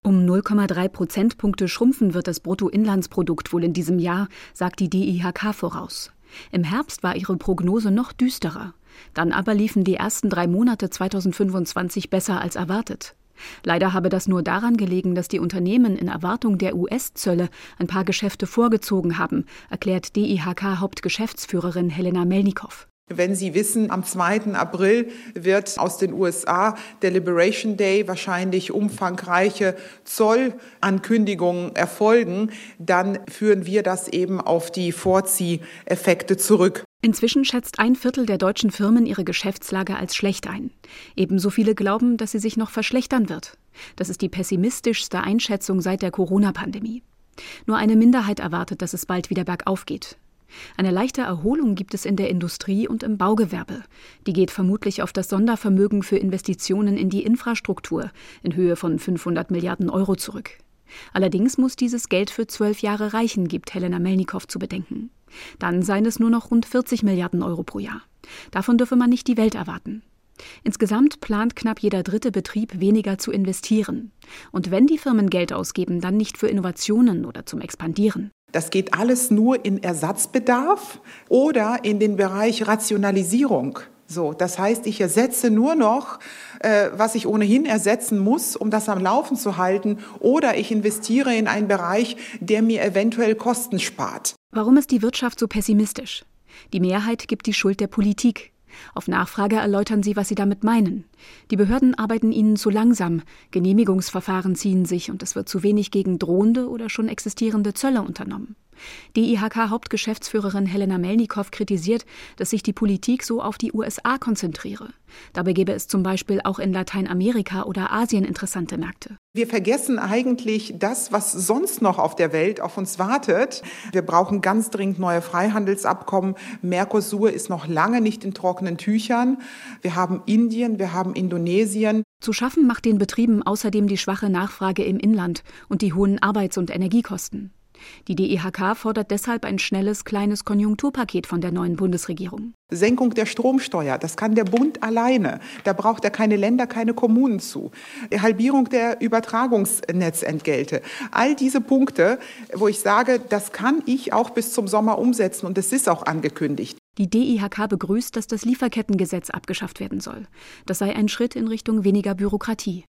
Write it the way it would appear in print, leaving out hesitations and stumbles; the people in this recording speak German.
Um 0,3 Prozentpunkte schrumpfen wird das Bruttoinlandsprodukt wohl in diesem Jahr, sagt die DIHK voraus. Im Herbst war ihre Prognose noch düsterer. Dann aber liefen die ersten 3 Monate 2025 besser als erwartet. Leider habe das nur daran gelegen, dass die Unternehmen in Erwartung der US-Zölle ein paar Geschäfte vorgezogen haben, erklärt DIHK-Hauptgeschäftsführerin Helena Melnikow. Wenn Sie wissen, am 2. April wird aus den USA der Liberation Day wahrscheinlich umfangreiche Zollankündigungen erfolgen, dann führen wir das eben auf die Vorzieheffekte zurück. Inzwischen schätzt 1/4 der deutschen Firmen ihre Geschäftslage als schlecht ein. Ebenso viele glauben, dass sie sich noch verschlechtern wird. Das ist die pessimistischste Einschätzung seit der Corona-Pandemie. Nur eine Minderheit erwartet, dass es bald wieder bergauf geht. Eine leichte Erholung gibt es in der Industrie und im Baugewerbe. Die geht vermutlich auf das Sondervermögen für Investitionen in die Infrastruktur in Höhe von 500 Milliarden Euro zurück. Allerdings muss dieses Geld für 12 Jahre reichen, gibt Helena Melnikow zu bedenken. Dann seien es nur noch rund 40 Milliarden Euro pro Jahr. Davon dürfe man nicht die Welt erwarten. Insgesamt plant knapp jeder 3. Betrieb, weniger zu investieren. Und wenn die Firmen Geld ausgeben, dann nicht für Innovationen oder zum Expandieren. Das geht alles nur in Ersatzbedarf oder in den Bereich Rationalisierung. So, das heißt, ich ersetze nur noch, was ich ohnehin ersetzen muss, um das am Laufen zu halten, oder ich investiere in einen Bereich, der mir eventuell Kosten spart. Warum ist die Wirtschaft so pessimistisch? Die Mehrheit gibt die Schuld der Politik. Auf Nachfrage erläutern sie, was sie damit meinen. Die Behörden arbeiten ihnen zu langsam, Genehmigungsverfahren ziehen sich und es wird zu wenig gegen drohende oder schon existierende Zölle unternommen. DIHK-Hauptgeschäftsführerin Helena Melnikow kritisiert, dass sich die Politik so auf die USA konzentriere. Dabei gäbe es zum Beispiel auch in Lateinamerika oder Asien interessante Märkte. Wir vergessen eigentlich das, was sonst noch auf der Welt auf uns wartet. Wir brauchen ganz dringend neue Freihandelsabkommen. Mercosur ist noch lange nicht in trockenen Tüchern. Wir haben Indien, wir haben Indonesien. Zu schaffen macht den Betrieben außerdem die schwache Nachfrage im Inland und die hohen Arbeits- und Energiekosten. Die DIHK fordert deshalb ein schnelles, kleines Konjunkturpaket von der neuen Bundesregierung. Senkung der Stromsteuer, das kann der Bund alleine. Da braucht er keine Länder, keine Kommunen zu. Halbierung der Übertragungsnetzentgelte. All diese Punkte, wo ich sage, das kann ich auch bis zum Sommer umsetzen und es ist auch angekündigt. Die DIHK begrüßt, dass das Lieferkettengesetz abgeschafft werden soll. Das sei ein Schritt in Richtung weniger Bürokratie.